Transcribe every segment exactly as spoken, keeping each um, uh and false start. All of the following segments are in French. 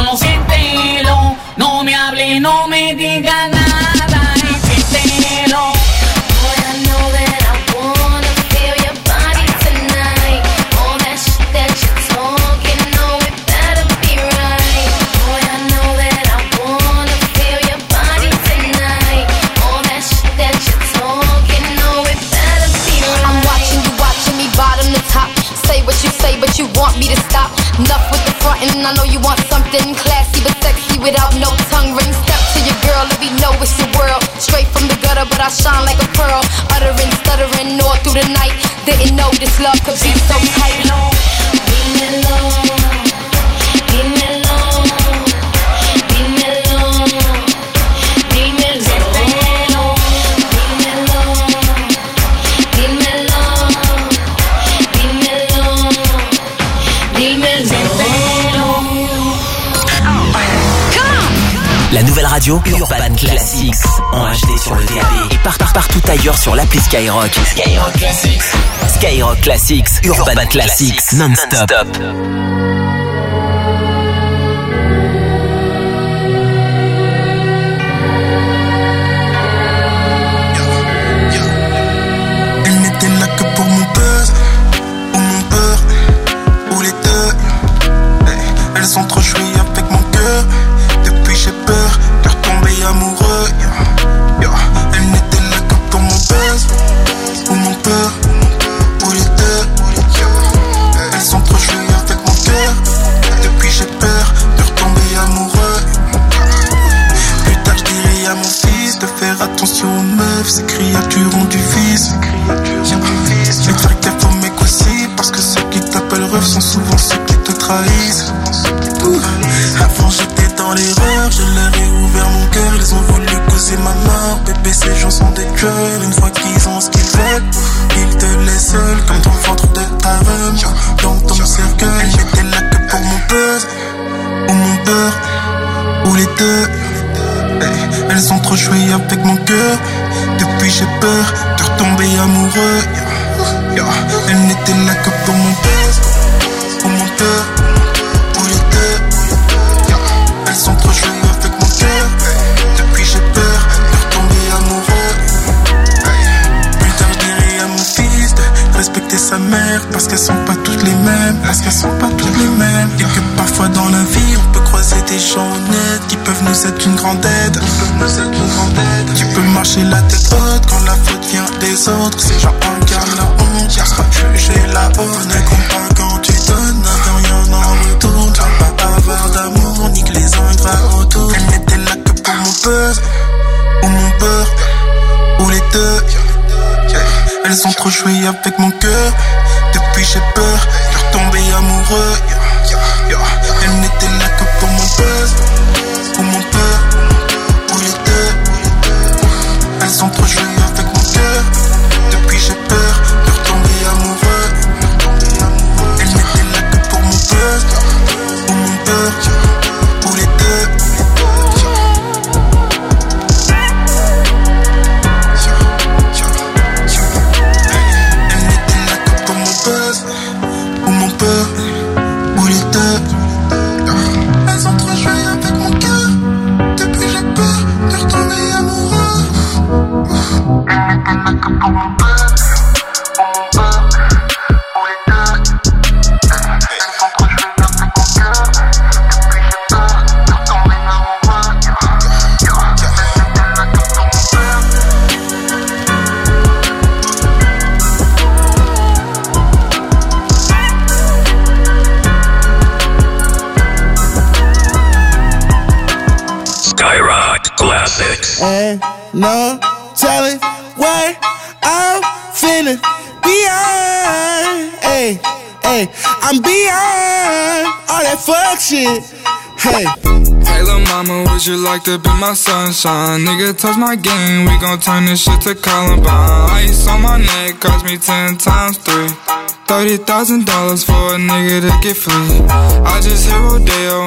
Solo siéntelo, no me hable, no me diga nada, y siéntelo. Boy, I know that I wanna feel your body tonight. All that shit that you're talking, no, it better be right. Boy, I know that I wanna feel your body tonight. All that shit that you're talking, no, it better be right. I'm watching you, watching me bottom to top. Say what you say, but you want me to stop. Enough with the frontin', I know you want something classy but sexy without no tongue ring. Step to your girl, let me know it's your world. Straight from the gutter, but I shine like a pearl. Uttering, stuttering all through the night. Didn't know this love could be so tight. Dímelo, dímelo, dímelo, dímelo, dímelo, dímelo, dímelo, dímelo. La nouvelle radio Urban Classics en H D sur le D A B et part, part, partout ailleurs sur l'appli Skyrock. Skyrock Classics. Skyrock Classics, Urban, Urban Classics, Classics non-stop. non-stop. Elle n'était là que pour mon buzz, ou mon peur, ou les deux. Elles sont trop jouées avec mon cœur. Depuis j'ai peur de retomber amoureux. Elle n'était là que pour mon buzz, ou mon peur, ou les deux. Elles sont trop jouées avec mon cœur. Depuis j'ai peur de retomber amoureux. Plus tard je dirai à mon fils de faire attention aux meufs. Ces créatures ont du vice. Mais faire gaffe aux mecs aussi, parce que ceux qui t'appellent ref sont souvent ceux qui te trahissent. Avant j'étais dans l'erreur, je leur ai ouvert mon cœur. Ils ont voulu causer ma mort. Bébé, ces gens sont des tueurs. Une fois qu'ils ont ce qu'ils veulent, ils te laissent seul comme dans le ventre de ta femme. Dans ton cercueil, j'étais là que pour mon buzz, ou mon beurre, ou les deux. Elles sont trop jouées avec mon cœur. Depuis j'ai peur de retomber amoureux. Elles n'étaient là que pour mon buzz, ou mon beurre, ou les deux. Elles sont trop jouées avec mon cœur. Depuis j'ai peur de retomber amoureux. Plus tard je dirai à mon fils de respecter sa mère, parce qu'elles sont pas toutes les mêmes. Parce qu'elles sont pas toutes les mêmes. Et que parfois dans la vie on peut croiser des gens honnêtes qui peuvent nous être une grande aide. Qui peuvent nous être une grande aide. Tu peux marcher la tête haute quand la faute vient des autres. C'est genre incarne la honte, y'a sera jugé la honte. Ne compte pas quand tu donnes, n'avais rien en retour. Tu vas pas avoir d'amour, nique les ingrats autour. Elle n'était là que pour mon buzz, ou mon beurre, ou les deux. Elles sont trop jouées avec mon cœur. Depuis j'ai peur de retomber amoureux. Elle n'était là que pour mon buzz, ou mon beurre, ou les deux. Elles sont trop jouées avec mon cœur. Depuis j'ai peur de retomber amoureux. Elle n'était là que pour mon buzz, ou mon beurre, ou les deux. Elle n'était là que pour mon buzz, ou mon beurre, ou les deux. Elles sont trop jouées avec mon cœur. Depuis j'ai peur de retomber amoureux. Elle n'était là que pour mon buzz, ou mon beurre, ou les deux. Elles sont trop jouées avec mon cœur. Depuis j'ai peur de retomber amoureux. Elle n'était là que pour mon Skyrock Classics. And no telling what I'm finna beyond. Hey, hey, I'm beyond all that fuck shit. Hey. Hey lil' mama, would you like to be my sunshine? Nigga, touch my game, we gon' turn this shit to Columbine. Ice on my neck, cost me ten times three. Thirty thousand dollars for a nigga to get free. I just hit Rodeo and I spent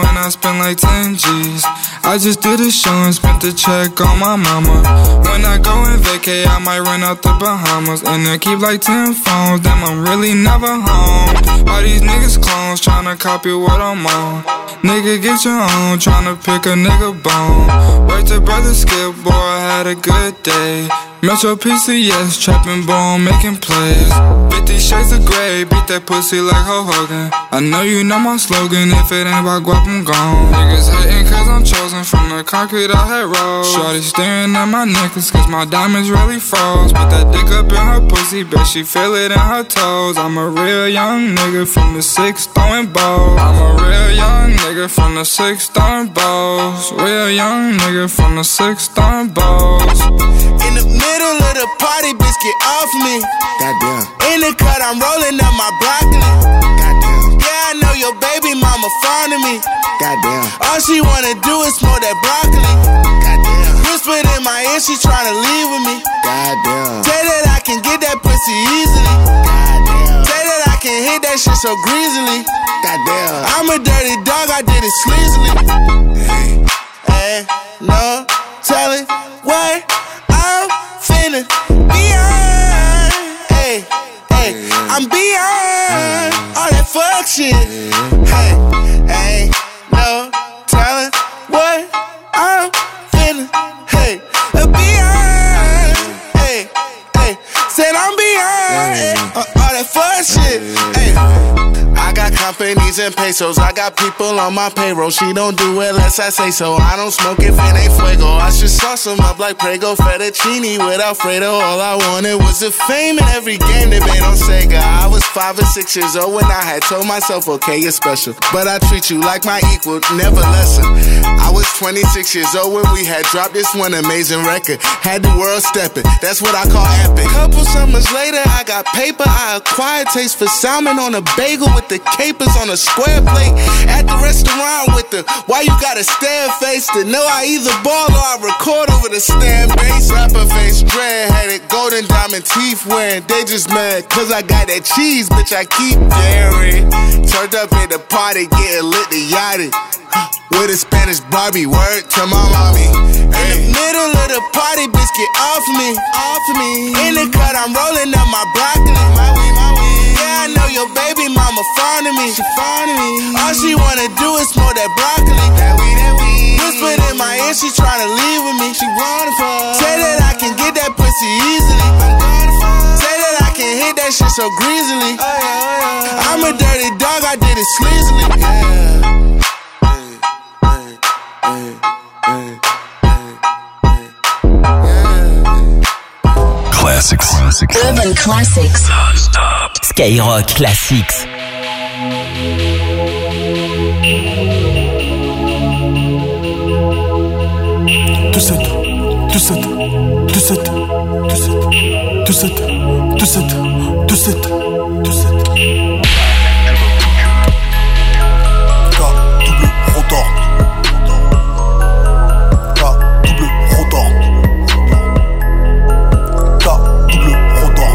spent like ten G's. I just did a show and spent the check on my mama. When I go and vacay, I might run out the Bahamas. And I keep like ten phones, damn, I'm really never home. All these niggas clones tryna copy what I'm on. Nigga, get your own, tryna pick a nigga bone. Wait till brother Skip, boy, I had a good day. Metro P C S, trapping bone, making plays. Fifty shades of grey, beat that pussy like Hulk Hogan. I know you know my slogan, if it ain't about guap, I'm gone. Niggas hating cause I'm chosen from the concrete I had rolled. Shorty staring at my necklace cause my diamonds really froze. Put that dick up in her pussy, bet she feel it in her toes. I'm a real young nigga from the six throwing balls. I'm a real young nigga from the six throwing balls. Real young nigga from the six throwing balls. In the middle of the party, bitch, get off me. Goddamn. In the cut, I'm rolling up my broccoli. Goddamn. Yeah, I know your baby mama fond of me. Goddamn. All she wanna do is smoke that broccoli. Goddamn. Whispered in my ear, she tryna leave with me. Goddamn. Say that I can get that pussy easily. Goddamn. Say that I can hit that shit so greasily. Goddamn. I'm a dirty dog, I did it sleazily. Hey, hey, no telling what I'm finna beyond. Hey, hey, I'm beyond all that fuck shit. Hey, hey, no telling what I'm finna. Hey, beyond. Hey, hey, said I'm beyond hey, all that fuck shit. Hey. I got companies and pesos, I got people on my payroll. She don't do it unless I say so. I don't smoke if it ain't fuego. I should sauce them up like Prego fettuccine with Alfredo. All I wanted was the fame in every game they made on Sega. I was five or six years old when I had told myself, okay, you're special, but I treat you like my equal, never lesser. I was twenty-six years old when we had dropped this one amazing record. Had the world stepping, that's what I call epic. Couple summers later, I got paper. I acquired taste for salmon on a bagel with the capers on a square plate. At the restaurant with the why you gotta stare face to know I either ball or I record over the stand bass. Rapper face, dread headed, golden diamond teeth wearing. They just mad cause I got that cheese, bitch, I keep daring. Turned up at the party, getting lit to yachty. With a Spanish Barbie, word to my mommy. In the middle of the party, bitch, get off me, off me. In the cut, I'm rolling up my broccoli. My weed, my weed. Yeah, I know your baby mama fond of me. She fond of me. All she wanna do is smoke that broccoli. That weed, that weed. Whispered in my ear, she tryna leave with me. She wanna fuck. Say that I can get that pussy easily. I'm gonna fuck. Say that I can hit that shit so greasily. Oh, yeah, oh, yeah. I'm a dirty dog, I did it sleazily. Yeah. Classics. Classics. Urban Classics. Non-stop. Skyrock Classics. Tout sept, tout sept, tout sept, tout sept, tout sept, tout sept, tout sept, tout sept. K double rotor. K double rotor. K double rotor.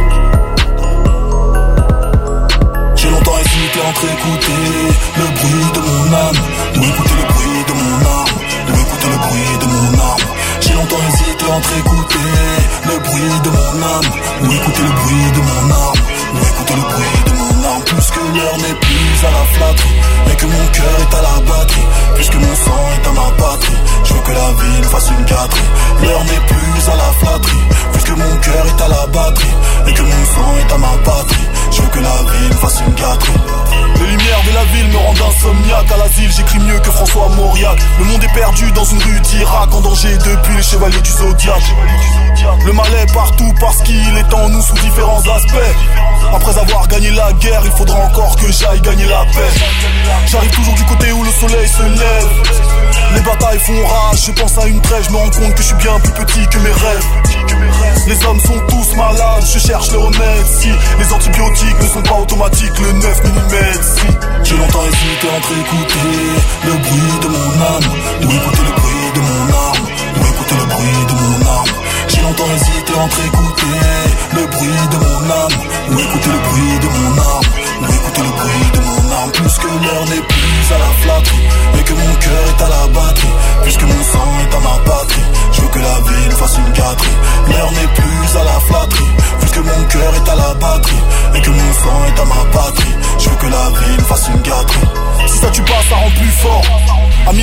J'ai longtemps hésité entre écouter le bruit de mon âme ou écouter le bruit de mon arme, ou écouter le bruit de mon arme. J'ai longtemps hésité entre écouter le bruit de mon âme ou écouter le bruit de mon arme, ou écouter le bruit de mon arme. Puisque l'heure n'est plus à la flatterie et que mon cœur est à la batterie, puisque mon sang est à ma patrie, je veux que la ville fasse une gâterie. L'heure n'est plus à la flatterie puisque mon cœur est à la batterie et que mon sang est à ma patrie, je veux que la ville fasse une gâterie. Les lumières de la ville me rendent insomniaque. À l'asile j'écris mieux que François Mauriac. Le monde est perdu dans une rue d'Irak, en danger depuis les chevaliers du Zodiac. Le mal est partout parce qu'il est en nous sous différents aspects. Après avoir gagné la guerre, il faudra encore que j'aille gagner la paix. J'arrive toujours du côté où le soleil se lève. Les batailles font rage, je pense à une trêve. Je me rends compte que je suis bien plus petit que mes rêves. Les hommes sont tous malades, je cherche le remède. Si les antibiotiques ne sont pas automatiques, le neuf millimètres si. J'ai longtemps hésité entre écouter le bruit de mon âme ou écouter le bruit de mon arme, ou écouter le bruit de mon arme. J'ai longtemps hésité entre écouter le bruit de mon âme ou écouter le bruit de mon arme, ou écouter le bruit de mon arme. Puisque l'heure n'est plus à la flatterie et que mon cœur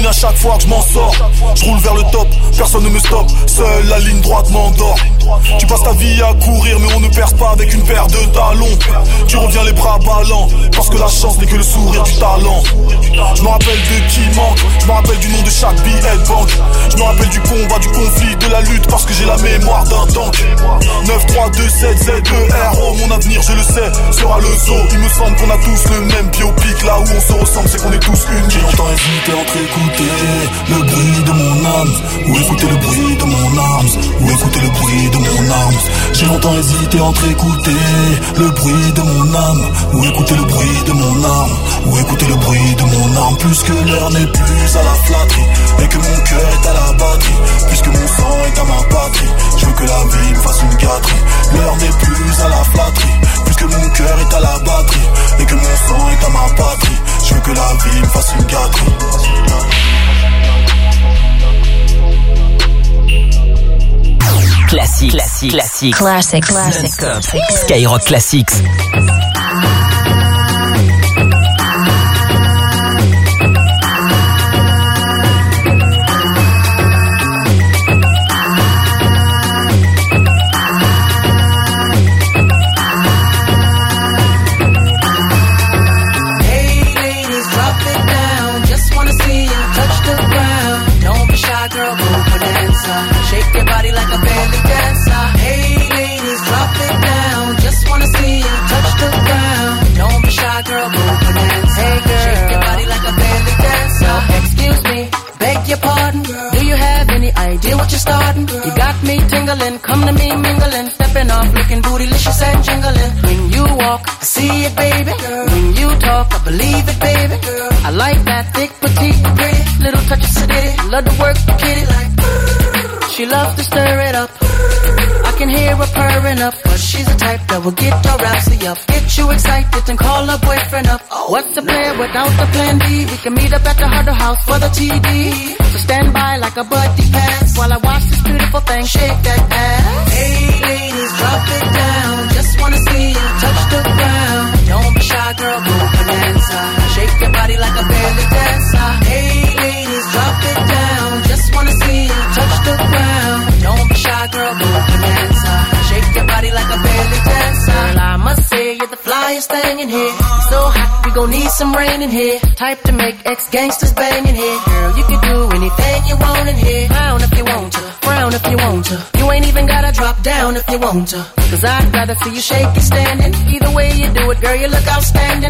à chaque fois que je m'en sors. Je roule vers le top, personne ne me stoppe. Seule la ligne droite m'endort. Tu passes ta vie à courir, mais on ne perce pas avec une paire de talons. Tu reviens les bras ballants, parce que la chance n'est que le sourire du talent. Je me rappelle de qui manque, je me rappelle du nom de chaque billet de banque. Je me rappelle du combat, du conflit, de la lutte, parce que j'ai la mémoire d'un tank. Neuf trois deux sept Z E R O, mon avenir je le sais, sera le zoo. Il me semble qu'on a tous le même biopic, là où on se ressemble c'est qu'on est tous uniques. J'ai longtemps hésité entre écouter le bruit de mon âme ou écouter le bruit de mon arme, ou écouter le bruit de mon arme. J'ai longtemps hésité entre écouter le bruit de mon âme ou écouter le bruit de mon arme, ou écouter le bruit de mon arme. Plus que l'heure n'est plus à la flatterie et que mon cœur est à la batterie, puisque mon sang est à ma patrie, je veux que la vie me fasse une gâterie. L'heure n'est plus à la flatterie, puisque mon cœur est à la batterie et que mon sang est à ma patrie, je veux que la vie me fasse une gâterie. Classique, classique, classique, classic, classic, Skyrock Classics. Shake your body like a belly dancer. Hey ladies, drop it down. Just wanna see you touch the ground. Don't be shy, girl, go bonanza. Hey girl, shake your body like a belly dancer. Now, excuse me, beg your pardon, girl. Do you have any idea what you're starting? Girl. You got me tingling, come to me mingling, stepping off, looking bootylicious and jingling. When you walk, I see it, baby. Girl. When you talk, I believe it, baby. Girl. I like that thick, petite, pretty, little touch of sedity. Love to work the kitty like. She loves to stir it up. I can hear her purring up, but she's the type that will get your rhapsody up, get you excited and call her boyfriend up. What's the plan without the plan B? We can meet up at the Huddle House for the T D. So stand by like a buddy pass while I watch this beautiful thing shake that ass. Hey ladies, drop it down. Just wanna see you touch the ground. Don't be shy, girl, go bonanza. Shake your body like a belly dancer. Hey ladies, drop it down. Just wanna see you touch the ground. Don't be shy, girl, go bonanza. Shake your body like a belly dancer. Girl, I must say you're the flyest thing in here. So hot, we gon' need some rain in here. Type to make ex-gangsters bang in here. Girl, you can do anything you want in here. Frown if you want to, frown if you want to. You ain't even gotta drop down if you want to. Cause I'd rather see you shake it standing. Either way you do it, girl, you look outstanding.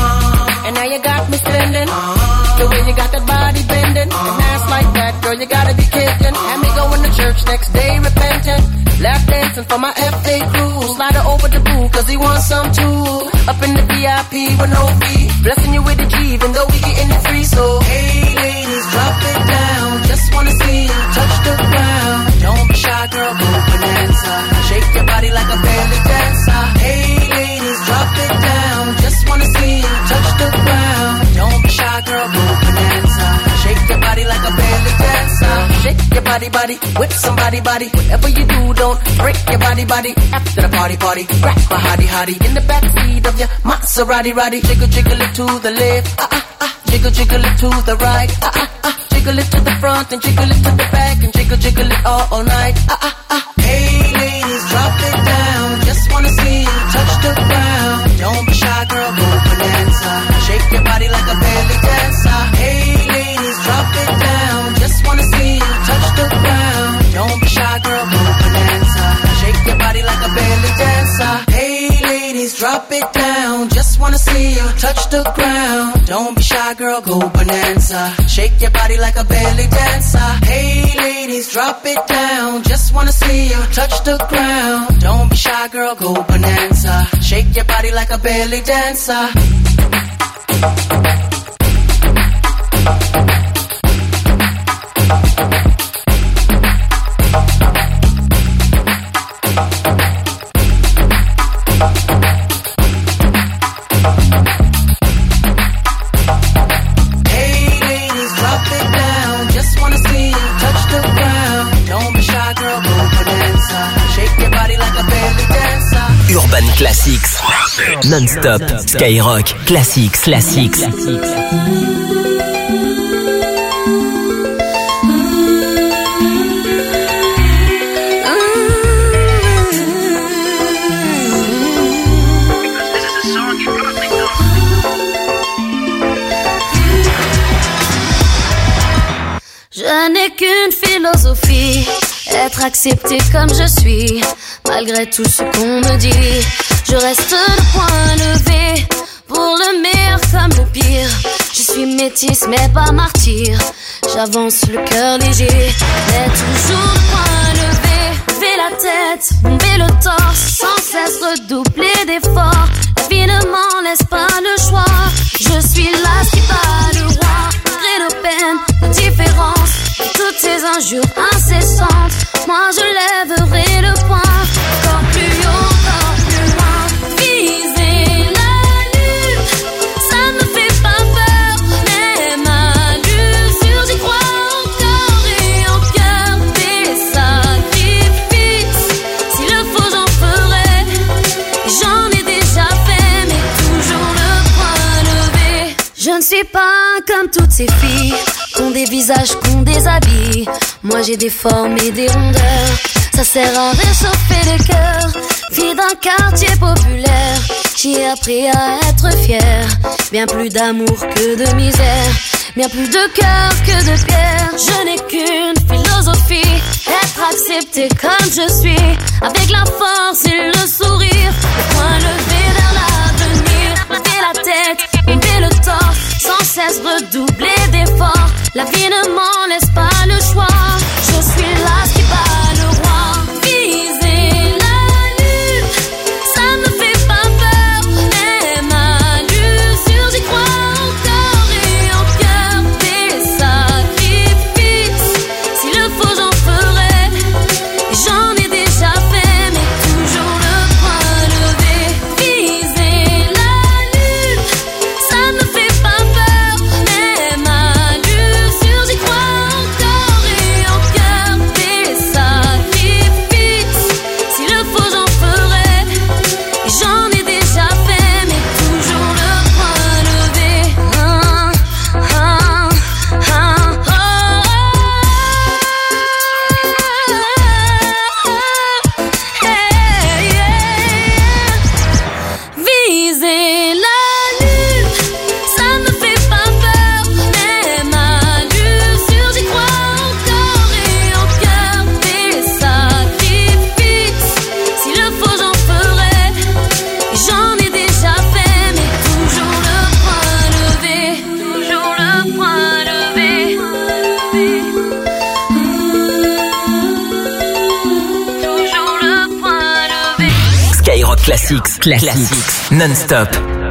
Uh, and now you got me standing. Uh, the way you got that body bending. Uh, and ass like that, girl, you gotta be kidding. Had me going to church next day repentant. Lap dancing for my F A crew. Slide her over the boo, cause he wants some too. Up in the V I P with no fee. Blessing you with a G, even though we getting it free. So, hey ladies, drop it down. Just wanna see you touch the ground. Don't be shy, girl, go bonanza. Shake your body like a belly dancer. Hey ladies, drop it down. Just wanna see you touch the ground. Don't be shy, girl, go bonanza. Shake your body like a belly dancer. Shake your body, body, with somebody, body. Whatever you do, don't break your body, body. After the party, party, grab my hottie, hottie in the backseat of your Maserati, roddy. Jiggle, jiggle it to the left, ah ah ah. Jiggle, jiggle it to the right, ah ah ah. Jiggle it to the front and jiggle it to the back and jiggle, jiggle it all, all night, ah ah ah. Hey ladies, drop it down. Just wanna see you touch the ground. Don't be shy, girl, go bonanza. Shake your body like a belly dancer. Hey ladies, drop it down. Just wanna see you touch the ground. Don't be shy, girl, go bonanza. Shake your body like a belly dancer. Hey ladies, drop it down. Just wanna see you touch the ground. Don't be shy, girl, go bonanza. Shake your body like a belly dancer. Hey ladies, drop it down. Just wanna see you touch the ground. Don't be shy, girl, go bonanza. Shake your body like a belly dancer. Urban Classics, non-stop, Skyrock, Classics, Classics. Je n'ai qu'une philosophie, être accepté comme je suis, malgré tout ce qu'on me dit. Je reste le point levé, pour le meilleur comme le pire. Je suis métisse mais pas martyr, j'avance le cœur léger, mais toujours le point levé. Lever la tête, bomber le torse, sans cesse redoubler d'efforts. La vie ne m'en laisse pas le choix, je suis là qui bat le roi. Malgré nos peines, nos différences, et toutes ces injures incessantes, moi je lèverai le poing, encore plus haut, encore plus loin. Viser la lune, ça ne me fait pas peur, même à l'usure j'y crois encore et en cœur. Des sacrifices, s'il le faut j'en ferai, j'en ai déjà fait, mais toujours le point levé. Je ne suis pas comme toutes ces filles, qu'ont des visages, qu'ont des habits. Moi j'ai des formes et des rondeurs, ça sert à réchauffer le cœur. Fille d'un quartier populaire, j'ai appris à être fière. Bien plus d'amour que de misère, bien plus de cœur que de pierre. Je n'ai qu'une philosophie, être accepté comme je suis, avec la force et le sourire, le point levé vers l'avenir. Lever la tête, bomber le torse, sans cesse redoubler d'efforts. La vie ne m'en laisse pas le choix, je suis là qui bat le roi. Viser la lune, ça me fait pas peur, même à l'usure j'y crois encore et en cœur. Des sacrifices, s'il le faut j'en ferai, j'en ai déjà fait, mais toujours le point levé. Viser la lune, ça me fait pas peur, même à l'usure j'y crois encore et en cœur. Des sacrifices, s'il le faut j'en ferai, j'en ai déjà fait, mais toujours le point levé. Ah, ah, ah, ah, hey, yeah. Viser la lune, ça me fait pas peur, même à l'usure j'y crois encore et en cœur. Des sacrifices, s'il le faut j'en ferai, j'en ai déjà fait, mais toujours le point levé, toujours le point levé, toujours le point levé. Skyrock Classics, Classics, non-stop.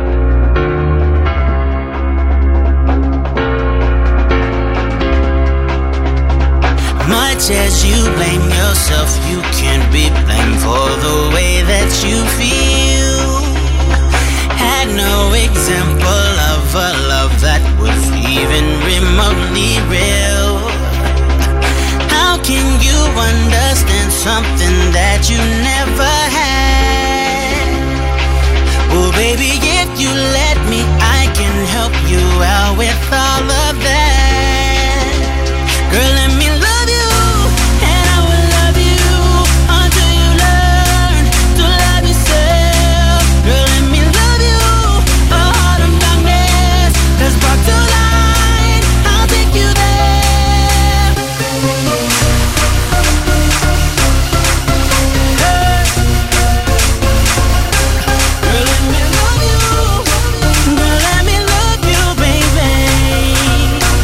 Much as you blame yourself, you can't be blamed for the way that you feel. Had no example of a love that was even remotely real. How can you understand something that you never had? Well, baby, if you let me, I can help you out with all of that. Girl, let me love you, and I will love you until you learn to love yourself. Girl, let me love you, a heart of darkness, let's spark the light, I'll take you there. Hey. Girl, let me love you, girl, let me love you, baby.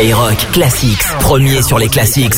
Skyrock Classics, premier sur les classiques.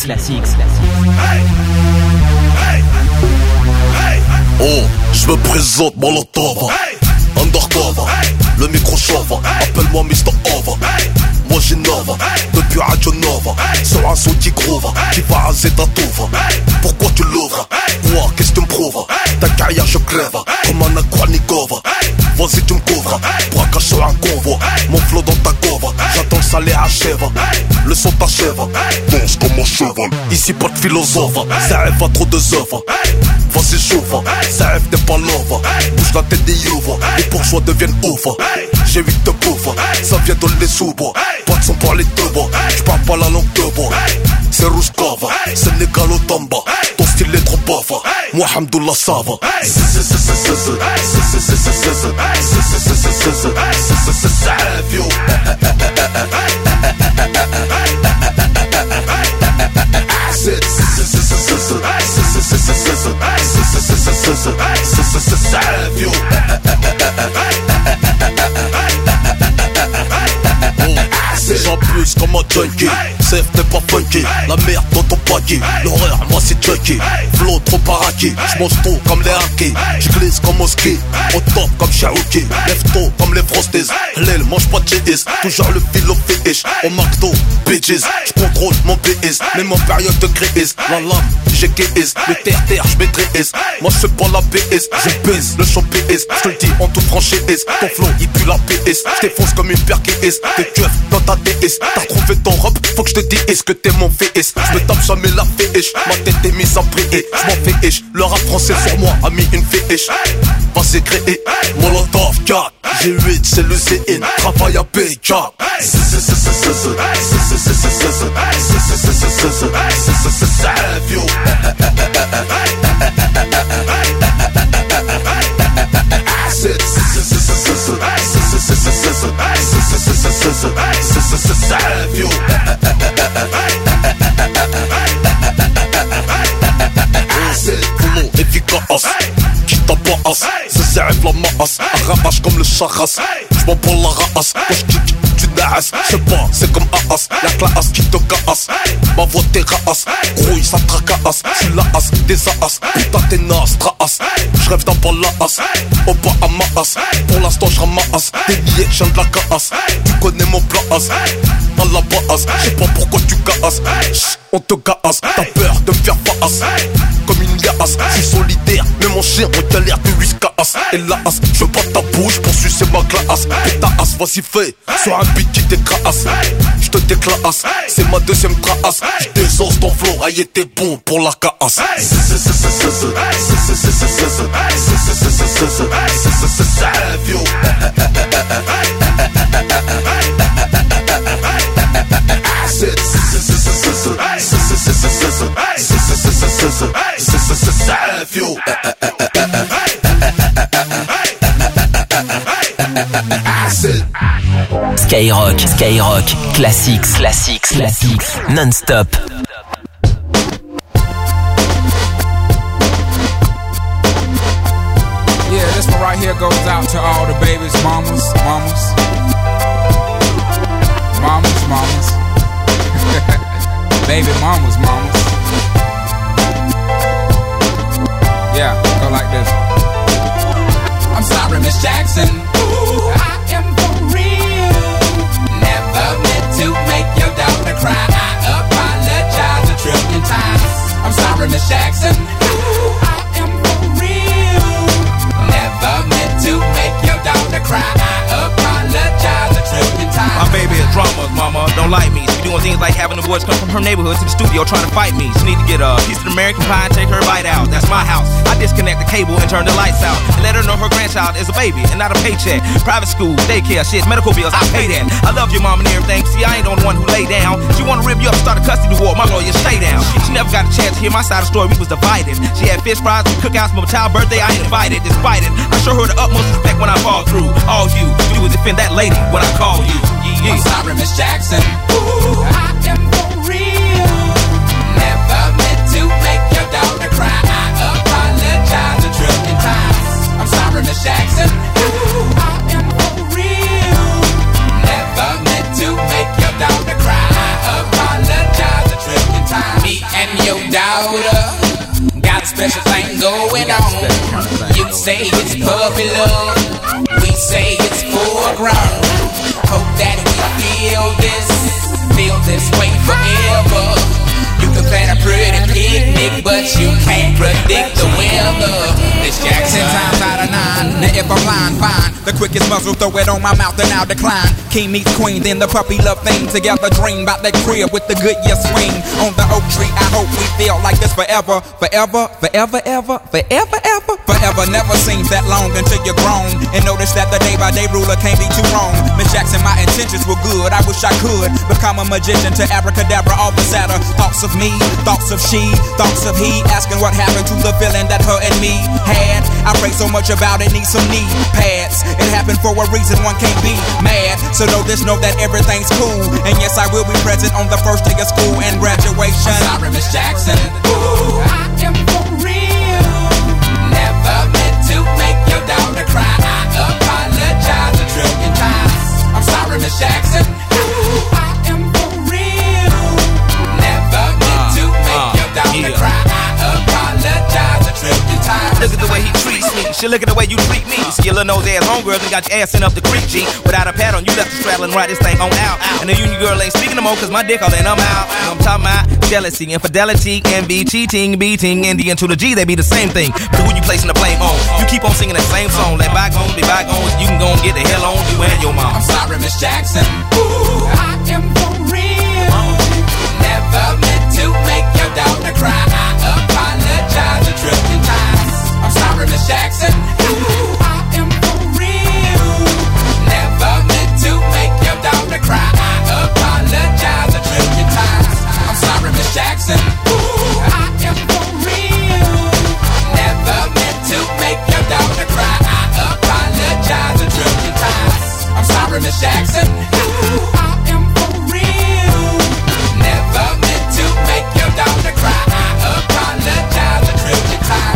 Oh, je me présente Molotov, Undercover, le micro chauve, appelle-moi mister Over. Moi j'innove, depuis Radio Nova, sur un son qui groove, qui va raser ta touve. Pourquoi tu l'ouvres? Quoi, qu'est-ce que tu me prouves? Ta carrière je crève, comme un Akronikov. Vas-y tu me couvres, braquage sur un convoi. Mon flow dans ta cove, j'attends que ça les achève. Le son t'achève, danse comme un cheval. Ici pas de philosophe, ça rêve à trop de œuvres. Vas-y chauffe, ça rêve des pas love. Bouge la tête des youves, les bourgeois deviennent ouf. J'ai huit de bouffe, ça vient de les sous-bois. Pas de son pour les deux bois, j'parle pas la langue de bois. C'est Rouskova, c'est Négalo Tamba. Ton style est trop bof, moi Hamdoullah ça va. J'en plus comme un junkie, safe n'est pas funky. La merde dans ton paquet, l'horreur moi c'est junkie. Flow trop paraki, j'mange tôt comme les hackers. J'glisse comme au ski, au top comme Cherokee. Lève tôt comme les frosties, l'aile mange pas de G S. Toujours le philo fish, au McDo, bitches. J'contrôle mon P S, même en période de crise. La lame, j'ai K S, le terre-terre j'maîtrise. Moi j'fais pas la B S, je baisse le champ P S. J'te le dis en toute franchise, ton flow il pue la P S. J't'effonce comme une paire K S, t'es keufs dans ta D S. T'as retrouvé ton robe, faut que je te dise est-ce que t'es mon V S. Je me tape jamais la fiche, ma tête est mise en prier. Je m'en fais ish, le rap français sur moi a mis une fiche. Vas-y créer, Molotov quatre, G huit c'est le C N, travail à P K. Efficace, qui tabasse, ça s'arrête la masse, arrache comme le charras. J'm'en prends la race, quand j'kick, tu naasses. J'sais pas, c'est comme Aas, la classe qui te casse. Ma voix t'es raas, grouille ça tracasse. J'suis la as, des as, putain t'es naze, traas. J'rêve d'un bal la as, au bas à ma as. Pour l'instant j'ramasse, des billets j'aime de la casse. Tu connais mon plan as, à la base. J'sais pas pourquoi tu casses, on te gasse. T'as peur de me faire face, comme une liasse. J'suis solidaire, mais mon chien on galère de Whiskas. Et la as, j'veux pas ta bouche pour sucer ma glace. Et ta as, vas-y fais, sur un beat qui déclasse. J'te déclasse, c'est ma deuxième trace. J'désose ton flow, aïe t'es bon pour la casse. Skyrock, Skyrock, Classics, Classics, Classics, non-stop. Yeah, this one right here goes out to all the babies, mamas, mamas, mamas, mamas, baby mamas, mamas. Yeah, go like this. I'm sorry, Miss Jackson. Ooh, I am for real. Never meant to make your daughter cry. I apologize a trillion times. I'm sorry, Miss Jackson. Ooh, I am for real. Never meant to make your daughter cry. I apologize a trillion times. My baby is drama, mama, don't like me. She doing things like having the boys come from her neighborhood to the studio trying to fight me. She need to get a piece of American pie and take her bite out. That's my house. I disconnect the cable and turn the lights out. And let her know her grandchild is a baby and not a paycheck. Private school, daycare, shit, medical bills, I pay that. I love your mom and everything. See, I ain't the only one who lay down. She wanna rip you up, start a custody war. My lawyer, stay down. She never got a chance to hear my side of the story. We was divided. She had fish fries and cookouts for my child's birthday. I ain't invited. Despite it, I show her the utmost respect when I fall through. All you do is defend that lady when I call you. Yeah. I'm sorry, Miss Jackson. Ooh, I am for real. Never meant to make your daughter cry. I apologize a trillion times. I'm sorry, Miss Jackson. Ooh, I am for real. Never meant to make your daughter cry. I got a special thing going on. You say it's puppy love, we say it's full grown. Hope that we feel this, feel this way forever. You can plan a pretty picnic, but you can't predict the weather. It's Jackson times out of nine. Now if I'm lying, fine. The quickest muzzle, throw it on my mouth and I'll decline. King meets queen, then the puppy love thing. Together dream about that crib with the good year swing. On the oak tree, I hope we feel like this forever. Forever, forever, ever, forever, ever. Forever never seems that long until you're grown. And notice that the day by day ruler can't be too wrong. Miss Jackson, my intentions were good. I wish I could become a magician to abracadabra all the sadder. Thoughts of me, thoughts of she, thoughts of he. Asking what happened to the feeling that her and me had. I pray so much about it, need some knee pads. It happened for a reason, one can't be mad. So know this, know that everything's cool. And yes, I will be present on the first day of school and graduation. I'm sorry, Miss Jackson. Ooh, I am for real. Never meant to make your daughter cry. I apologize a trillion times. I'm sorry, Miss Jackson. Ooh, I am for real. Never meant to make your daughter yeah. cry. I apologize a trillion times. Look at the way he treats me. She look at the way you treat me. See your little nose ass homegirls and got your ass sent up the creek, G. Without a pad on, you left the straddle and ride this thing on out. And the union girl ain't speaking no more cause my dick all in, I'm out. I'm talking about jealousy, infidelity, envy, cheating, beating, and the N to the G, they be the same thing. But who you placing the blame on? You keep on singing that same song. Let bygones be bygones. You can go and get the hell on you and your mom. I'm sorry, Miss Jackson. Ooh, I am for real. Never meant to make your daughter cry. I apologize a trillion times. I'm sorry, Miss Jackson. Ooh, I am for real. Never meant to make your daughter cry. I apologize a trillion times. I'm sorry, Miss Jackson. Ooh, I am for real. Never meant to make your daughter cry. I apologize a trillion times. I'm sorry, Miss Jackson. Ooh, I am for real. Never meant to make your daughter cry. I apologize a trillion times.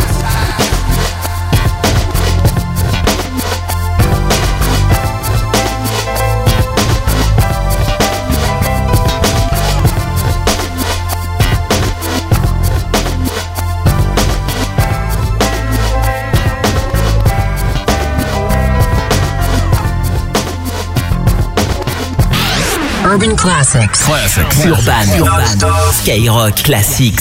Urban Classics. Classics. Urban. Urban. Skyrock Classics.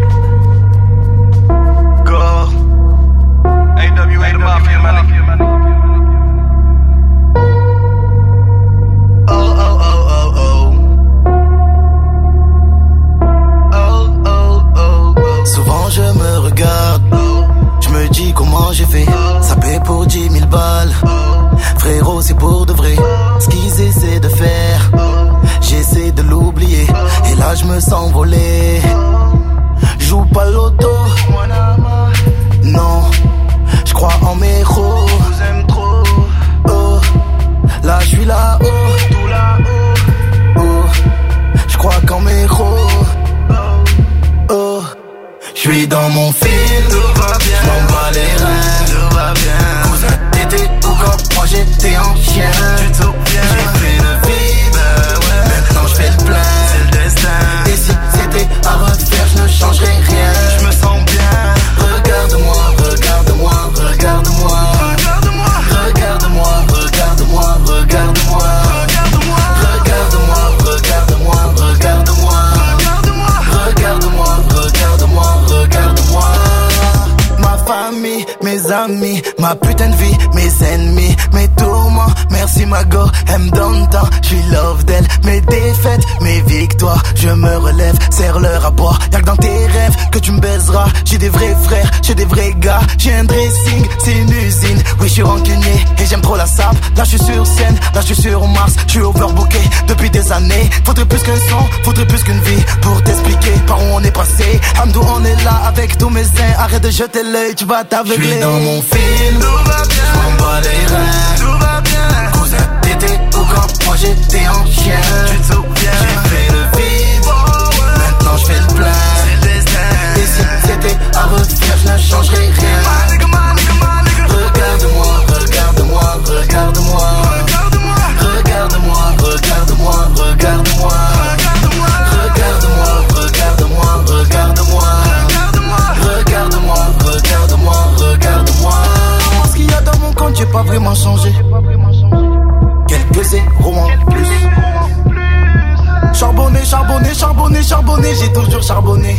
Go. A W A the Mafia, man. Oh, oh, oh, oh, oh. Oh, oh, oh, oh. Souvent je me regarde. Je me dis comment j'ai fait. Ça paie pour dix mille balles. Frérot, c'est pour de vrai. Ce qu'ils essaient de faire. J'essaie de l'oublier et là je me sens volé. Joue pas l'auto, non. Je crois en mes héros. Oh, là je suis là-haut. Oh, je crois qu'en mes héros. Oh, je suis dans mon film. Tout va bien. Je m'en bats les reins. Tout va bien. Cousin, t'étais où quand moi j'étais en chien? Tu te souviens? J'ai fait le vide. Maintenant je fais le plein, c'est le destin. Et si c'était à refaire, je ne changerais rien. Je me sens bien. Regarde-moi, regarde-moi, regarde-moi. Regarde-moi, regarde-moi, regarde-moi, regarde-moi. Regarde-moi, regarde-moi, regarde-moi. Regarde-moi, regarde-moi, regarde-moi. Ma famille, mes amis, ma putain de vie, mes ennemis, mes tourments. Merci ma go, elle me donne tant. J'suis love d'elle, mes défaites, mes victoires. Je me relève, serre-leur à boire. Y'a que dans tes rêves que tu me baiseras. J'ai des vrais frères, j'ai des vrais gars. J'ai un dressing, c'est une usine. Oui, j'suis rancunier et j'aime trop la sape. Là j'suis sur scène, là j'suis sur Mars. J'suis overbooké depuis des années. Faudrait plus qu'un son, faudrait plus qu'une vie pour t'expliquer par où on est passé. Hamdou, on est là avec tous mes seins. Arrête de jeter l'œil, tu vas t'aveugler. J'suis dans mon film, tout va bien. J'm'en bats les reins, tout va bien. Cousin, t'étais où quand moi j'étais en chien? Tu te souviens? J'ai fait le vide, maintenant je fais le plein. C'est le destin. Et si c'était à refaire, je ne changerais rien. Regarde-moi, regarde-moi, regarde-moi. Regarde-moi, regarde-moi, regarde-moi. Regarde-moi, regarde-moi, regarde-moi. Regarde-moi, vraiment changé. Quelques zéros en plus. Charbonné, charbonné, charbonné, charbonné, j'ai toujours charbonné.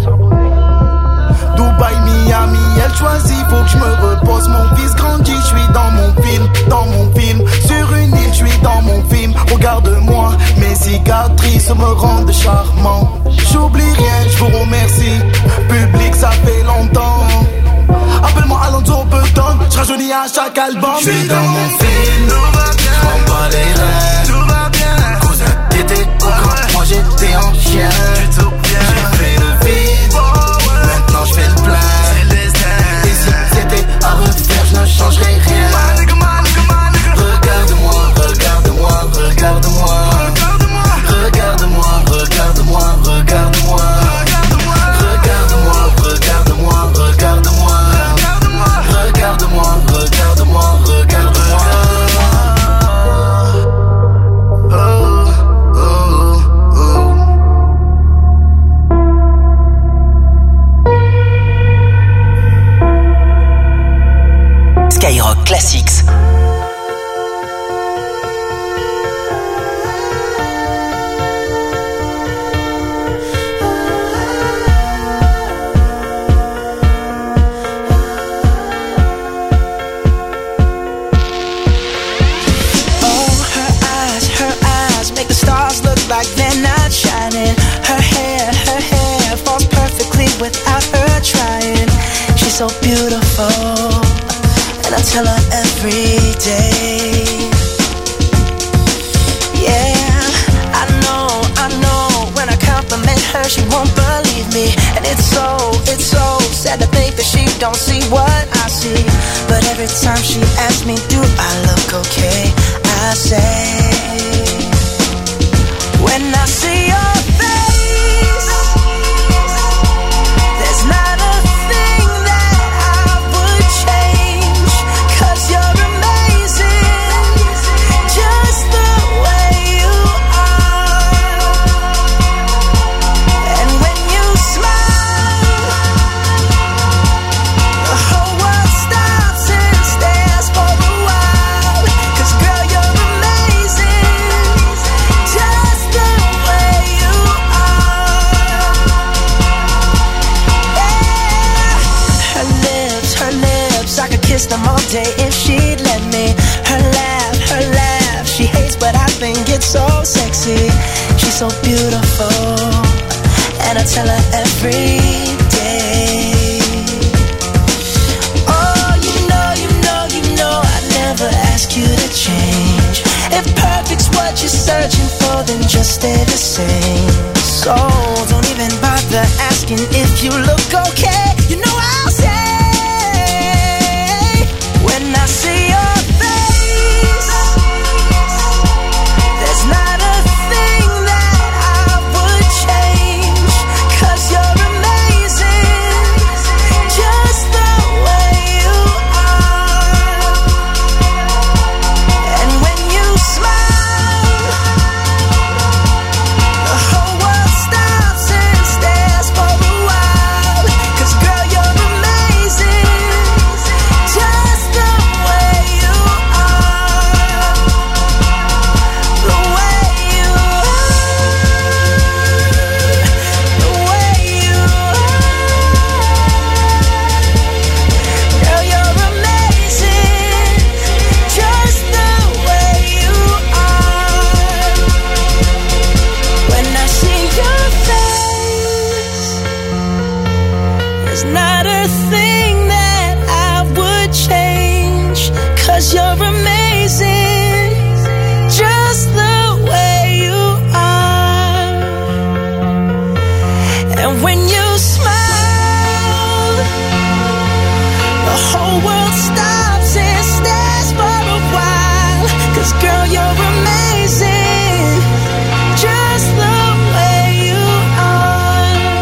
Dubaï, Miami, elle choisit, faut que je me repose. Mon fils grandit, je suis dans mon film, dans mon film. Sur une île, je suis dans mon film. Regarde-moi, mes cicatrices me rendent charmant. J'oublie rien, je vous remercie. Public, ça fait longtemps. Appelle-moi Alonso Button, je rajeunis à chaque album. Je suis dans mon film, je m'en bats les reins. Tout va bien, cousin, t'étais au camp, moi j'étais en chien. J'ai fait le vide, maintenant je fais le plein. Et si c'était à refaire, je ne changerais rien. Regarde-moi, regarde-moi, regarde-moi. Regarde-moi, regarde-moi, regarde-moi. Regarde-moi, regarde-moi, regarde-moi. Regarde-moi, regarde-moi, regarde-moi. Oh, oh, oh. Skyrock Classics. Like they're not shining. Her hair, her hair falls perfectly without her trying. She's so beautiful, and I tell her every day. Yeah, I know, I know. When I compliment her, she won't believe me, and it's so, it's so sad to think that she don't see what I see. But every time she asks me, do I look okay? I say, when I see your face, there's not a thing that I would change. 'Cause you're amazing, just the way you are. And when you smile, the whole world stops and stares for a while. 'Cause girl, you're amazing, just the way you are. Yeah. Her lips, her lips, I could kiss them all day if she'd let me. Her laugh, her laugh, she hates but I think it's so sexy. She's so beautiful, and I tell her every day. Oh, you know, you know, you know I'd never ask you to change. If perfect's what you're searching for, then just stay the same. So don't even bother asking if you look okay. You know I'll say, when I see your face, there's not a thing that I would change. 'Cause you're amazing, just the way you are. And when you smile, the whole world stops and stares for a while. 'Cause girl, you're amazing, just the way you are. The way you are, the way you are. Girl, you're amazing, just the way you are. When I see your face, there's not a thing that I would change. 'Cause you're amazing, just the way you are. And when you smile, the whole world stops and stares for a while. 'Cause girl, you're amazing, just the way you are.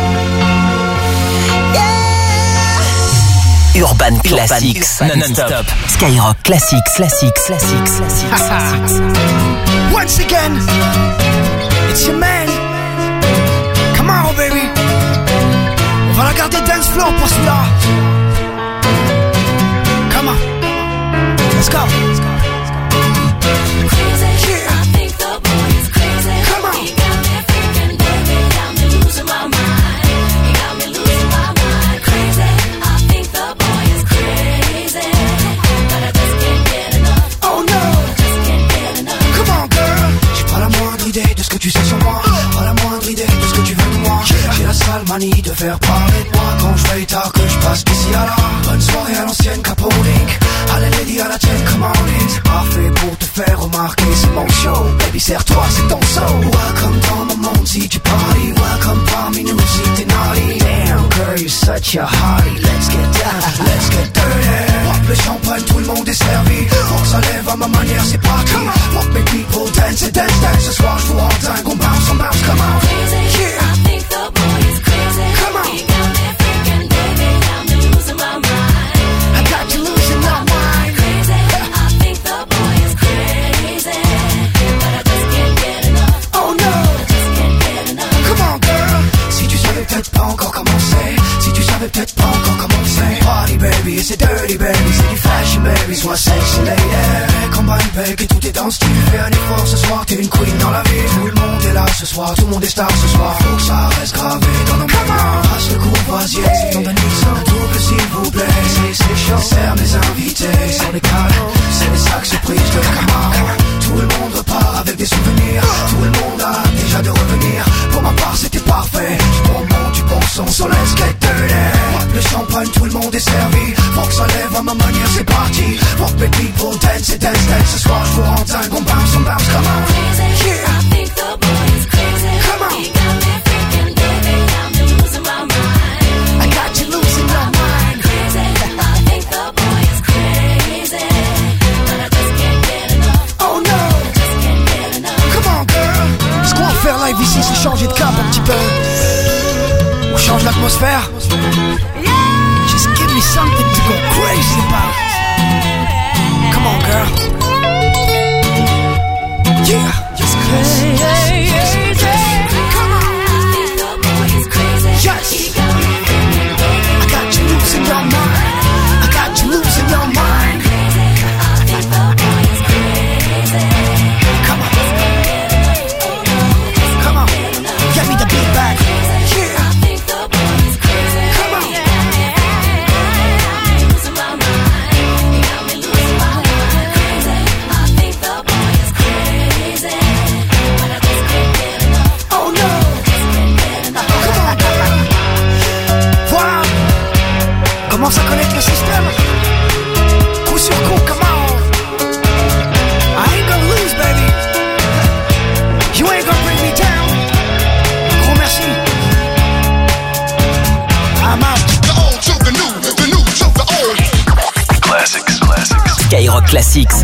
Yeah. Urban Classics, non-stop. Skyrock Classics, Classics, Classics, Classics, Classics. Once again, it's your man. Come on, baby. On va la garder dance floor pour celui-là. Come on. Let's go. Crazy, yeah. I think the boy is crazy. Come on. He got me freaking, baby, got me losing my mind. He got me losing my mind. Crazy, I think the boy is crazy. But I just can't get enough. Oh no, I just can't get enough. Come on, girl. J'ai pas la moindre idée de ce que tu sais sur moi. Pas la moindre idée de ce que tu veux de moi. J'ai la sale manie de faire parler de moi quand je veille tard que je passe d'ici à là. Bonne soirée à l'ancienne Caponique. Allez lady à la tienne, come on in. C'est parfait pour te faire remarquer, c'est mon show. Baby serre-toi, c'est ton show. Welcome dans mon monde si tu party. Welcome parmi nous si t'es naughty. Damn girl, you're such a hottie. Let's get down, let's get dirty. Pop le champagne, tout le monde est servi. Faut que ça lève à ma manière, c'est parti. Walk me people, dance et dance, dance. Ce soir je vous rends dingue, on bounce, on bounce, come on. Crazy, yeah. I think the boy is crazy. Come on. He got me freaking, baby, got me losing my mind. I got you losing my mind. Crazy, I think the boy is crazy. But I just can't get enough. Oh no, I just can't get enough. come on girl. Si tu savais peut-être pas encore commencer. Si tu savais peut-être pas encore commencer. Party baby, et c'est dirty baby. C'est du fashion baby, sois sexy lady. Combine baby, tout est dans le style. Fais un effort ce soir, t'es une queen dans la vie. Tout le monde est là ce soir, tout le monde est star ce soir. Faut que ça reste gravé dans nos mémoires. Passe le courvoisier, c'est ton Denise. Un double s'il vous plaît. C'est, c'est chaud, serre mes invités. Sur les canaux, c'est des sacs surprises de Camaro. Tout le monde repart avec des souvenirs. Tout le monde a déjà de revenir. Pour ma part c'était parfait. Du bon monde, du bon son, so let's get dirty. Pop le champagne, tout le monde est servi. Faut que ça lève à ma manière, c'est parti. Rock me people, dance et dance, dance. Ce soir je vous rends dingue, on bounce, on bounce, come on. Crazy, Yeah. I think the boy is crazy. Come on. He got me freaking, baby, got me losing my mind. I got you losing my mind. Crazy, I think the boy is crazy. But I just can't get enough. Oh no, I just can't get enough. come on girl. Ce qu'on va faire live ici, c'est changer de cap un petit peu. On change l'atmosphère. Just give me something to go crazy about. Come on girl. Yeah, just crazy. Come on. I think the boy is crazy. Yes. He got me freaking, baby. I got you losing your mind. I got you losing your mind. Crazy, I think the boy is crazy. Come on. Come on. Get me the beat back. Yeah. I think the boy is crazy. Come on. Losing my mind. He got me losing my mind. Crazy, I think the boy is crazy. But I just can't get enough. Oh no. Just can't get enough. Come on, girl. Voilà. Commence à connaître le système. Coup sur coup, come on. I ain't gonna lose, baby. You ain't gonna bring me down. Gros merci. I'm out. The old to the new, the new to the old. Classics, classics. Skyrock Classics.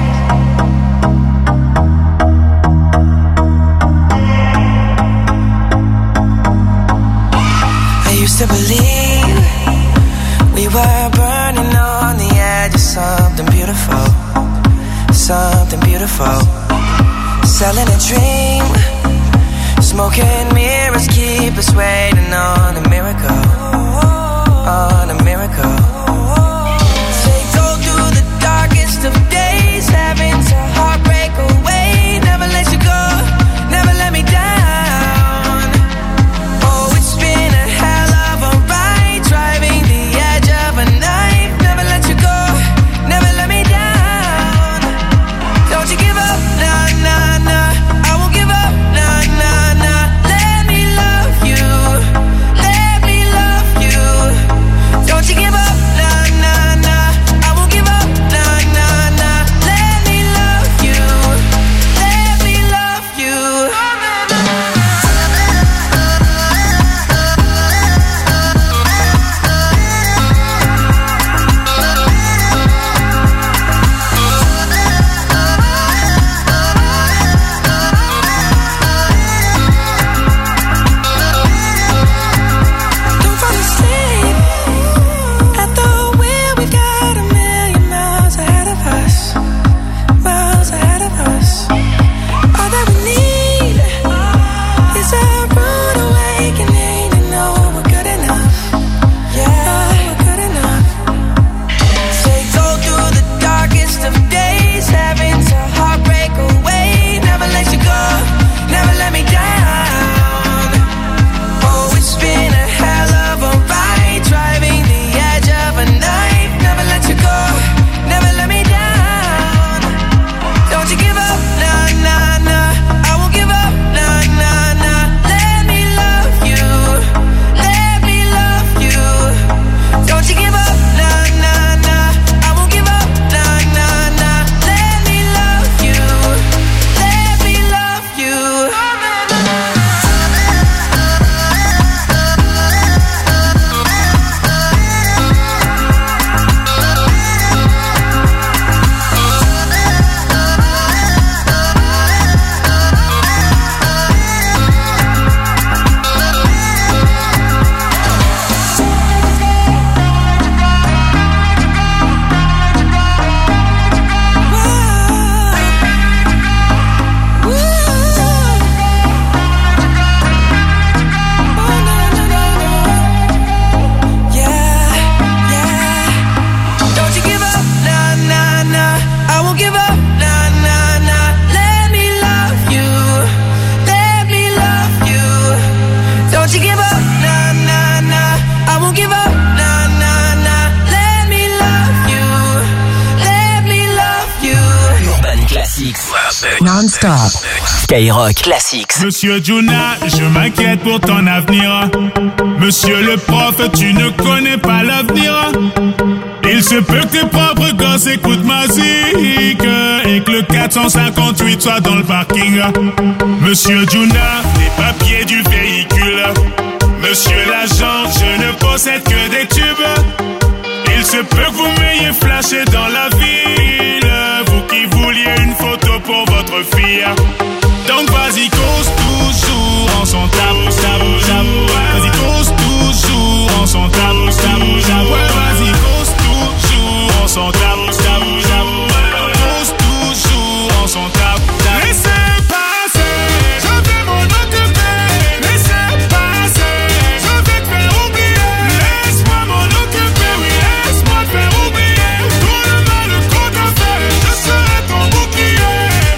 I used to believe we were burning on the edge of something beautiful, something beautiful. Selling a dream, smoking mirrors keep us waiting on a miracle, on a miracle. They go through the darkest of days, having to heartbreak away. Never let you go, never let me down. Oh, it's been a hell of a ride, driving the edge of a knife. Never let you go, never let me down. Don't you give up, nah, nah, nah. I won't give up, nah, nah, nah. Let me love you, let me love non-stop. Skyrock Classics. Monsieur Juna, je m'inquiète pour ton avenir. Monsieur le prof, tu ne connais pas l'avenir. Il se peut que tes propres gosses écoutent ma musique et que le quatre cent cinquante-huit soit dans le parking. Monsieur Juna, les papiers du véhicule. Monsieur l'agent, je ne possède que des tubes. Il se peut que vous m'ayez flashé dans la ville, vous qui vouliez une photo pour votre fille. Donc vas-y, cause toujours en son tabou, tabou, tabou. Vas-y, cause toujours en son tabou, tabou, tabou. Ouais, vas-y, cause toujours en son tabou, tabou, tabou. Cause toujours en son tabou, tabou. Laissez passer, je vais m'en occuper. Laissez passer, je vais te faire oublier. Laisse-moi m'en occuper, oui, laisse-moi te faire oublier. Tout le mal qu'on t'a fait, je serai ton bouclier.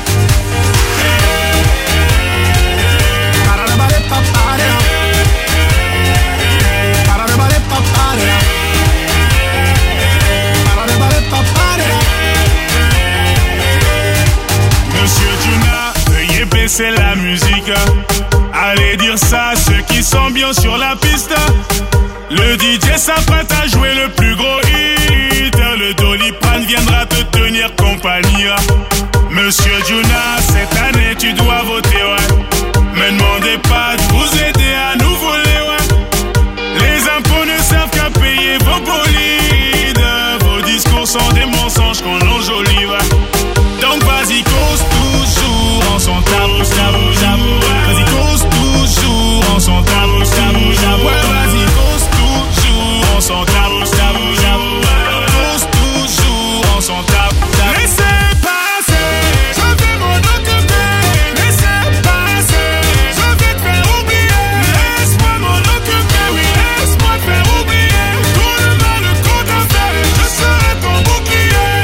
Monsieur Juna, veuillez baisser la musique. Allez dire ça à ceux qui sont bien sur la piste. Le D J s'apprête à jouer le plus gros hit. Le Doliprane viendra te tenir compagnie. Monsieur Juna, cette année tu dois voter, ouais. Me demandez pas de vous aider à nous voler, ouais. Les impôts ne servent qu'à payer vos bolides. Vos discours sont des mensonges qu'on enjolive. Donc vas-y, cause toujours en son tabou, tabou, tabou. Vas-y, cause toujours en son tabou, tabou, tabou. Ouais, vas-y, cause toujours en son tabou, tabou, tabou. Cause toujours en son tabou, tabou. Laissez passer, je vais m'en occuper. Laissez passer, je vais te faire oublier. Laisse-moi m'en occuper, oui, laisse-moi te faire oublier. Tout le mal qu'on t'a fait, je serai ton bouclier.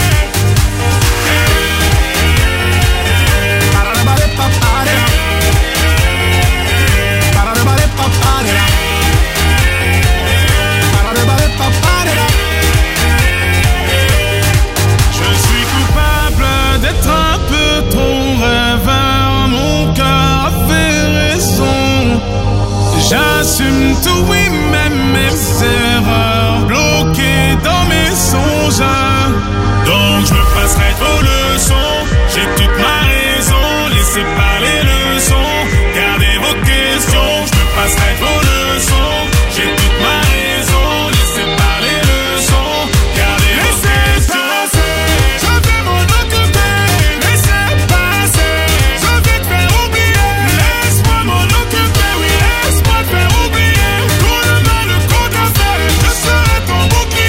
Je suis coupable d'être un peu trop rêveur. Mon cœur a fait raison. J'assume tout, oui, même mes erreurs. Bloqué dans mes songes. Donc je me passerai vos leçons. J'ai toute ma raison. Laissez parler le son. Gardez vos questions. Je me passerai vos leçons. J'ai toute ma raison. Laissez parler le son. Gardez vos questions. Je vais m'en occuper. Laissez passer. Je vais te faire oublier. Laisse-moi m'en occuper. Oui, laisse-moi te faire oublier. Tout le mal qu'on t'a fait, je serai ton bouclier.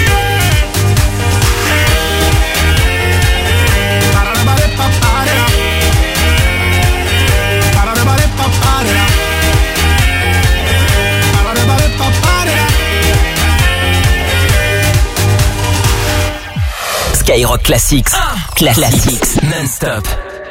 Skyrock Classics. Classics non-stop.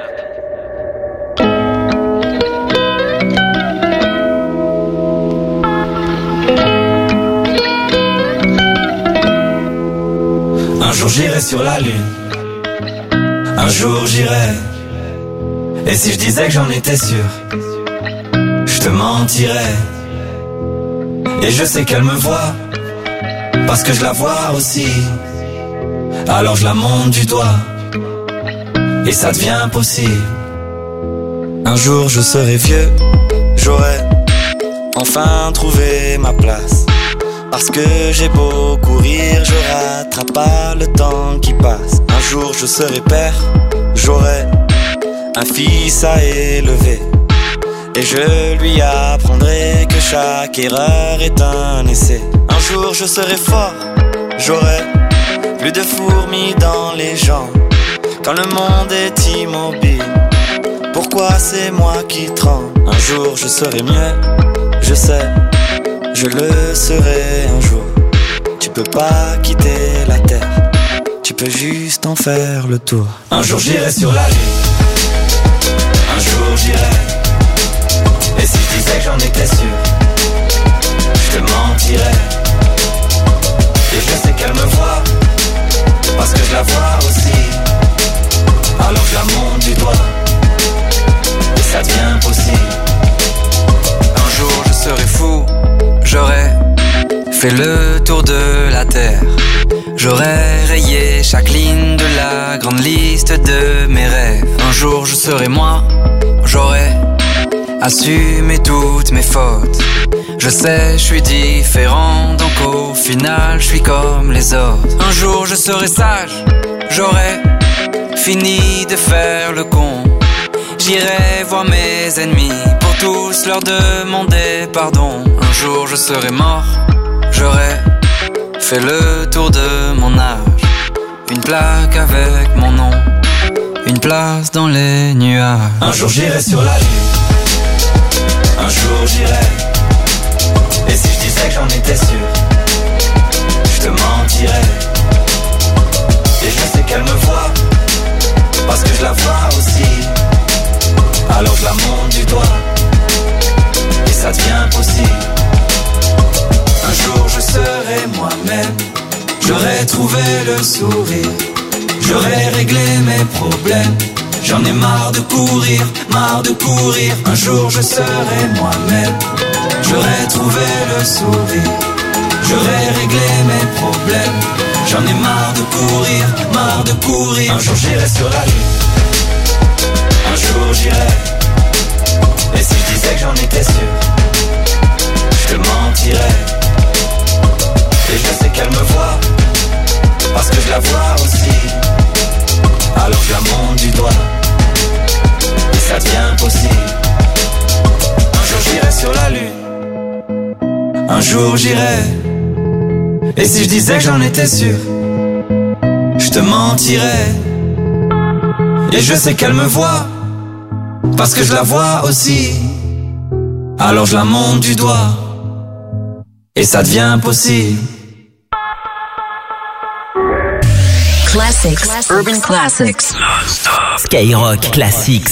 Un jour j'irai sur la lune. Un jour j'irai. Et si je disais que j'en étais sûr, je te mentirais. Et je sais qu'elle me voit, parce que je la vois aussi. Alors je la monte du doigt, et ça devient possible. Un jour je serai vieux, j'aurai enfin trouvé ma place. Parce que j'ai beau courir, je rattrape pas le temps qui passe. Un jour je serai père, j'aurai un fils à élever. Et je lui apprendrai que chaque erreur est un essai. Un jour je serai fort, j'aurai plus de fourmis dans les jambes. Quand le monde est immobile, pourquoi c'est moi qui tremble? Un jour je serai mieux, je sais, je le serai un jour. Tu peux pas quitter la terre, tu peux juste en faire le tour. Un jour j'irai sur la lune, un jour j'irai. Et si je disais que j'en étais sûr, je te mentirais. Et je sais qu'elle me voit, parce que je la vois aussi. Alors je la monte du doigt, fait le tour de la terre. J'aurais rayé chaque ligne de la grande liste de mes rêves. Un jour je serai moi, j'aurais assumé toutes mes fautes. Je sais, je suis différent, donc au final je suis comme les autres. Un jour je serai sage, j'aurais fini de faire le con. J'irai voir mes ennemis pour tous leur demander pardon. Un jour je serai mort, j'aurais fait le tour de mon âge. Une plaque avec mon nom, une place dans les nuages. Un jour j'irai sur la lune, un jour j'irai. Et si je disais que j'en étais sûr, je te mentirais. Et je sais qu'elle me voit, parce que je la vois aussi. Alors je la monte du doigt, et ça devient possible. Un jour je serai moi-même, j'aurai trouvé le sourire, j'aurai réglé mes problèmes. J'en ai marre de courir, marre de courir. Un jour je serai moi-même, j'aurai trouvé le sourire, j'aurai réglé mes problèmes. J'en ai marre de courir, marre de courir. Un jour j'irai sur la lune, un jour j'irai. Et si je disais que j'en étais sûr, je te mentirais. Et je sais qu'elle me voit, parce que je la vois aussi. Alors je la monte du doigt, et ça devient possible. Un jour j'irai sur la lune, un jour j'irai. Et si je disais que j'en étais sûr, je te mentirais. Et je sais qu'elle me voit, parce que je la vois aussi. Alors je la monte du doigt, et ça devient possible. Classics, Urban Classics, Skyrock Classics.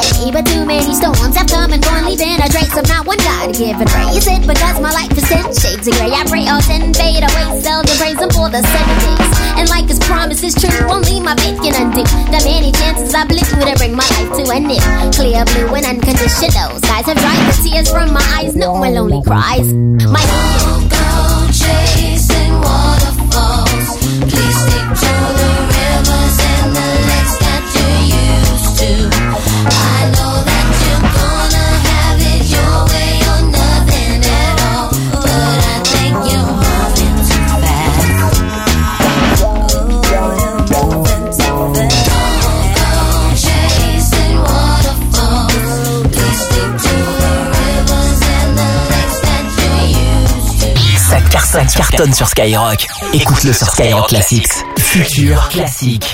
give and pray. Is it because my life is in shape? to gray. I pray all ten fade away, seldom praise him for the seven days. And like his promise is true, only my faith can undo the many chances I blew to bring my life to an end. Clear blue and unconditional skies have dried the tears from my eyes. No one lonely cries. My Don't go chasing waterfalls. Please stick to the rivers and the lakes that you're used to. I know that you're gonna have it your way or nothing at all, but I think you're moving too fast. Oh, you're moving too fast. Don't go chasing waterfalls. Please stick to the rivers and the lakes that you're used to. Ça cartonne, cartonne sur Skyrock. Écoute-le sur Skyrock Classics. Futur classique.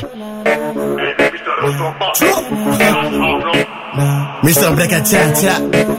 mister Black à tcha tcha.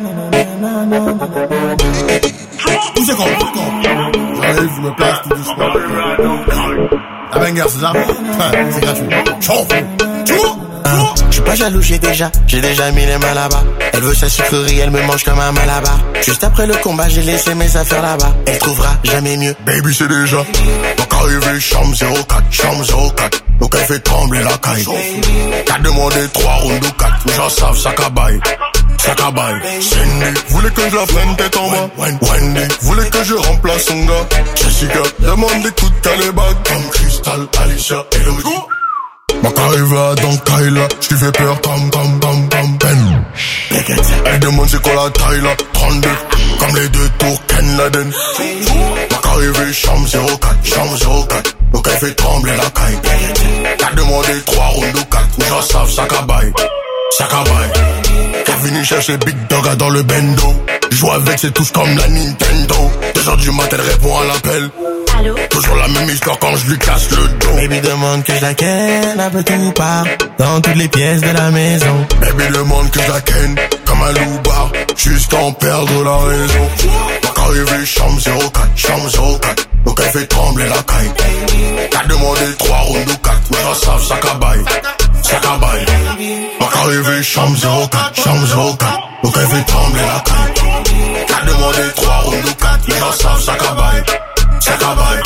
Où c'est qu'on? J'arrive, je me place tout doucement. La banger, c'est ça? C'est gratuit. Chauffe! Je suis pas jaloux, j'ai déjà, j'ai déjà mis les mains là-bas. Elle veut sa sucrerie, elle me mange comme un malabar. Juste après le combat, j'ai laissé mes affaires là-bas. Elle trouvera jamais mieux. Baby, c'est déjà. Donc arrivé, chambre zéro quatre, chambre zéro quatre. Donc elle fait trembler la caille. T'as demandé trois rounds ou quatre. Mais j'en savent, ça cabaye. Ça cabaye. Cindy, voulait que je la freine tête en bas. Wendy, voulait que je remplace son gars. Jessica, demande des coups de calébag. Comme Crystal, Alicia, Elodie. Ma carrière dans Kyla, j't'y fais peur comme, comme, comme, comme Ben. Elle demande c'est quoi la taille là, trente-deux, comme les deux tours Ken Laden. Ma carrière chambre zéro quatre, chambre zéro quatre, donc elle fait trembler la caille. T'as demandé trois rounds ou quatre, mais j'en savent, ça cabaye, ça cabaye. T'as venu chercher Big Dog dans le bendo. Joue avec, c'est tous comme la Nintendo. Deux heures du matin, elle répond à l'appel. Allô? Toujours la même histoire quand je lui casse le dos. Baby demande que je la ken un peu tout part, dans toutes les pièces de la maison. Baby demande que je la ken comme un loup-bar, jusqu'à en perdre la raison. Donc arrivé chambre zéro quatre, chambre zéro quatre, donc elle fait trembler la caille. T'as demandé trois rounds ou quatre, mais j'en savent, ça cabaye, ça cabaye. Donc arrivé chambre zéro quatre, chambre zéro quatre, donc elle fait trembler la caille. T'as demandé trois rounds ou quatre, mais j'en savent, ça cabaye. Ça cabaye.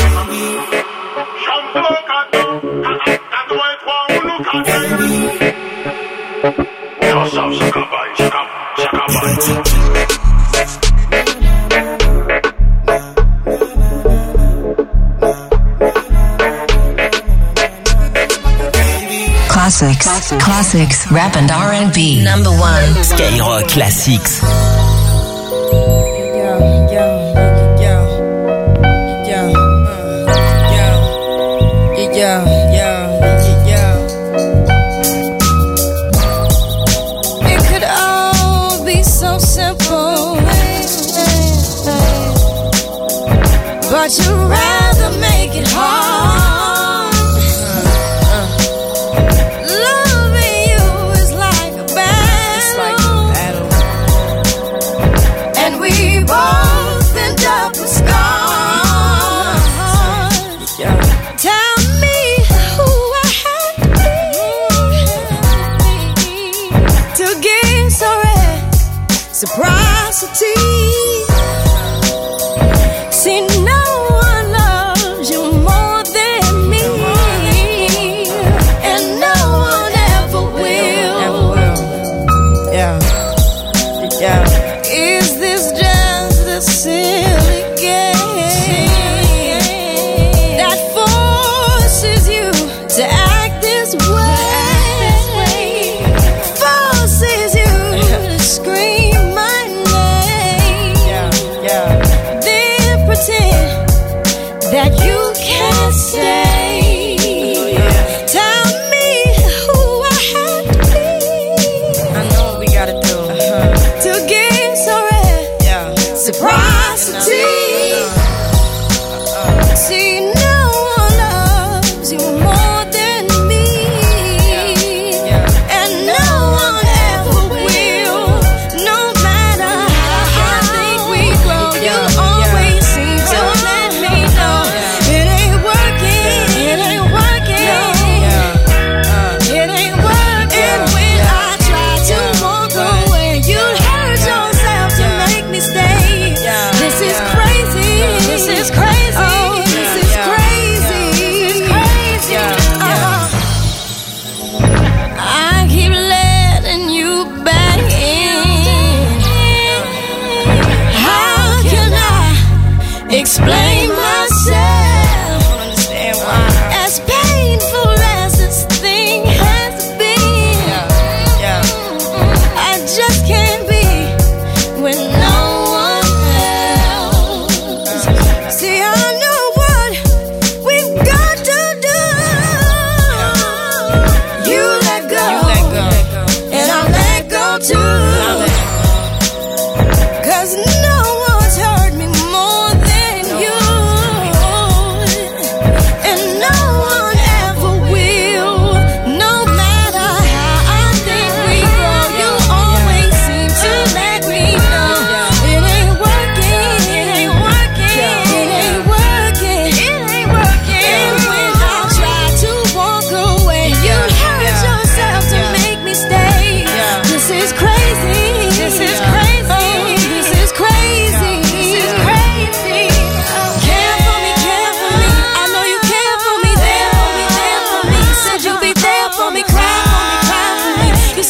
Classics, classics, rap and R and B. Number one. Skyrock Classics. Yeah, yeah, yeah. It could all be so simple, but you'd rather make it hard. Loving you is like a battle, and we both end up with scars. Tell me who I have to be to get so reciprocity. See, no one loves you more than me, and no one ever will. Yeah, yeah. Is this just a silly game that forces you to act this way? Forces you to scream my name, yeah, yeah. Then pretend that you can't say. Tell me who I have to be. I know what we gotta do uh-huh. to get so reciprocity.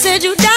said you died.